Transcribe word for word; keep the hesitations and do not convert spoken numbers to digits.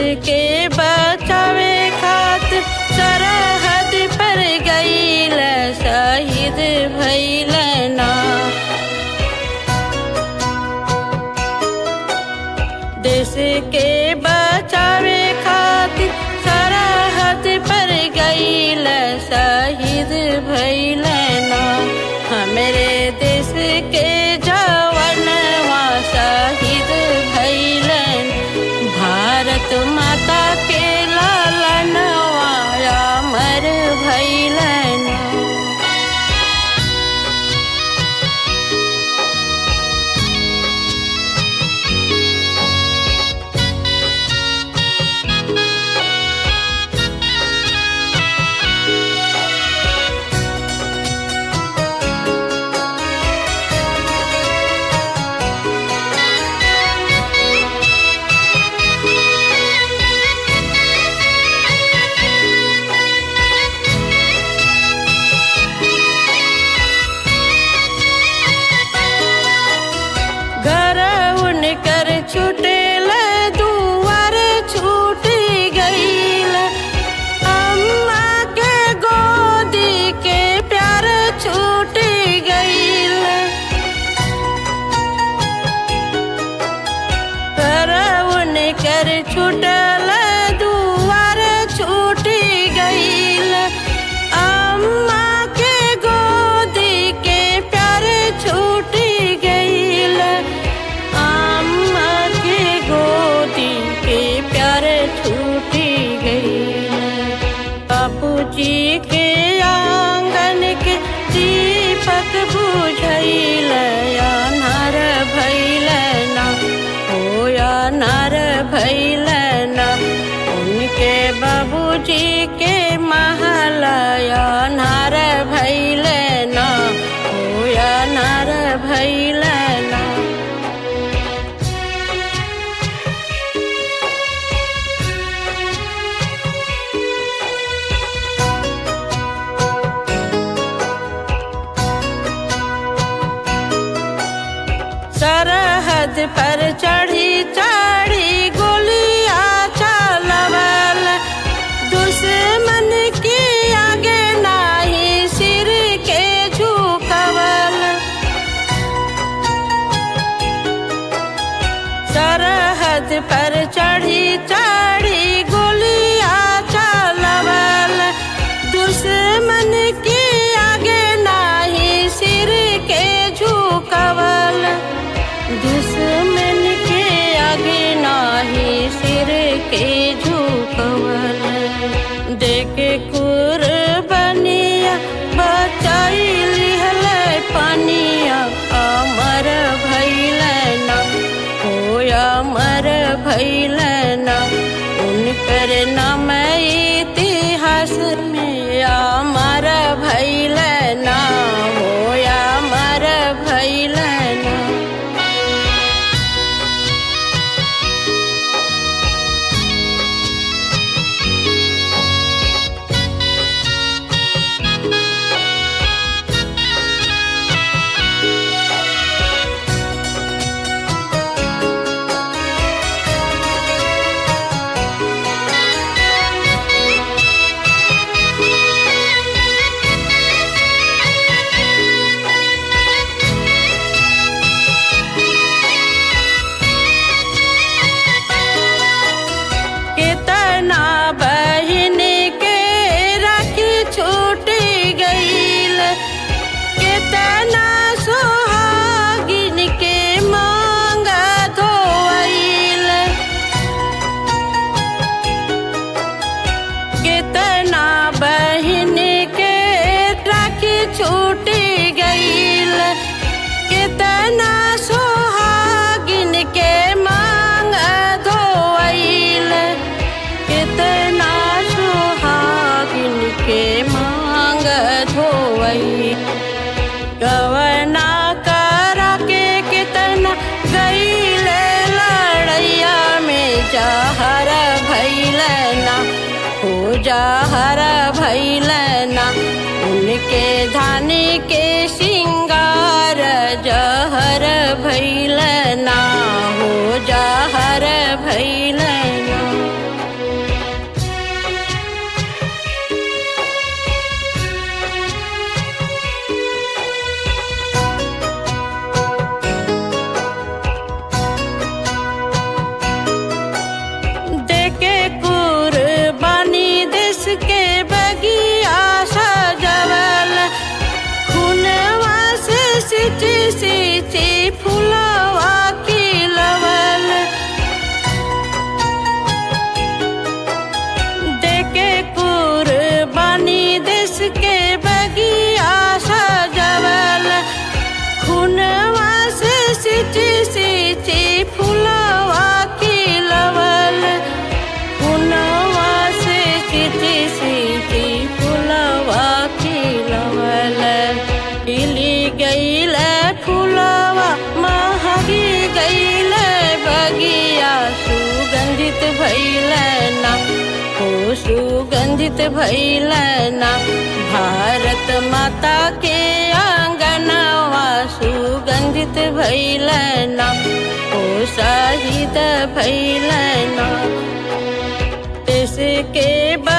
के बचावे खातिर सरहद पर गईल शहीद भइल ना। देश के बचावे खातिर सरहद पर गईल शहीद भइल ना। हमरे देश के जवानवा शहीद भइलन, भारत माता के लालनवा अमर भइलन। कर छूटेल दुआर छूट गईल, अम्मा के गोदी के प्यार छूट गईल। कर उनकर छूटल दुआर छूट गईल, अम्मा के गोदी के प्यार छूट गईल। छूटी गई बाबूजी के आंगन के दीपक बुझैल अनार भइल ना, हो अनार भइल ना। उनके बाबूजी के महल अनार भइल ना, हो अनार भइल ना। सरहद पर चढ़ी चढ़ी गोलियां चलवल, दुश्मन के आगे नाही सिर के झुकवल। सरहद पर चढ़ी चढ़ी गोलियां चलवल, दुश्मन के आगे नाही सिर के झुकवल। दुश्मन के आगे नाही सिर के झुकवल। देके कुर्बानिया बचाई लिहल पानिया अमर भइल ना, हो अमर भइल ना। उनकर नाम इतिहास में अमर भइल ना, हो अमर भइल ना। बहन के राखी छूट गईल, कितना सुहागिन के मांग धोइल। कितना बहन के राखी छूट गईल, कितना सुहागिन के मांग धोइल। कितना सुहागिन के मांग धोवई, गवना करा के कितना गईल लड़ैया में जहर भइल ना, हो जहर भइल ना। उनके धान के सिंगार जहर भइल ना, हो जहर भइल ना। सुगंधित भइलना हो सुगंधित भइलना भारत माता के आंगनवा सुगंधित भइलना हो शहीद भइलना देश के